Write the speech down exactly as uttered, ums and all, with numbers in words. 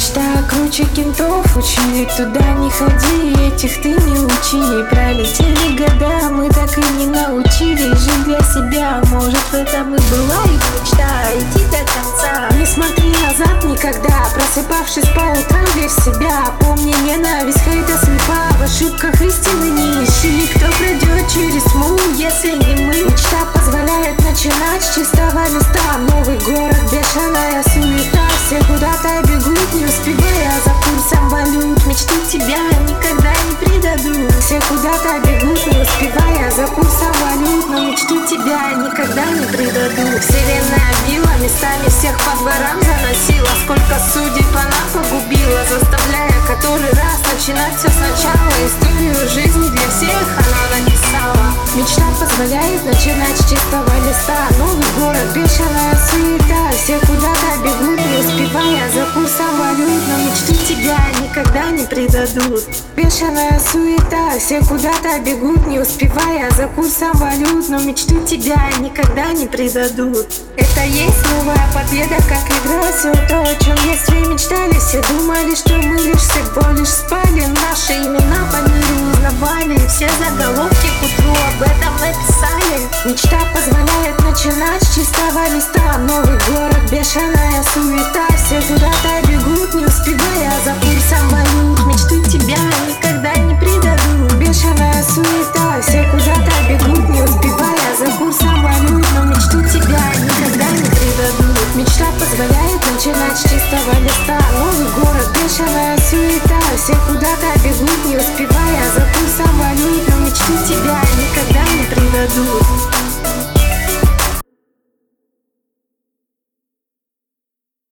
Мечта круче кентов, учили туда не ходи, этих ты не учи. Пролетели года, мы так и не научились жить для себя. Может, в этом и была их мечта, идти до конца. Не смотри назад никогда, просыпавшись по утрам, верь в себя. Помни, ненависть, хейта слепа, в ошибках истины не ищи. Кто пройдет через тьму, если не мы? Мечта позволяет начинать с чистого листа. Новый город, бешеная суета, все куда-то бегут, не успевая за курсом валют. Мечты тебя никогда не предадут. Все куда-то бегут, не успевая за курсом валют, но мечты тебя никогда не предадут. Вселенная била, местами всех по дворам заносила. Сколько судеб она погубила, заставляя который раз начинать все сначала. Историю жизни для всех она написала. Мечта позволяет начинать с чистого листа. Новый город, бешеная суета, все куда-то бегут, не успевая за курсом валют, но мечты тебя никогда не предадут. Бешеная суета, все куда-то бегут, не успевая за курсом валют, но мечты тебя никогда не предадут. Это есть новая победа, как игра, все то, о чем есть вы мечтали. Все думали, что мы лишь всего лишь спали, наши имена по миру узнавали, все заголовки к утру об этом написали. Мечта позволяет начинать с чистого листа. Новый город, бешеная суета, все куда-то бегут, не успевая за курсом валют. Мечты тебя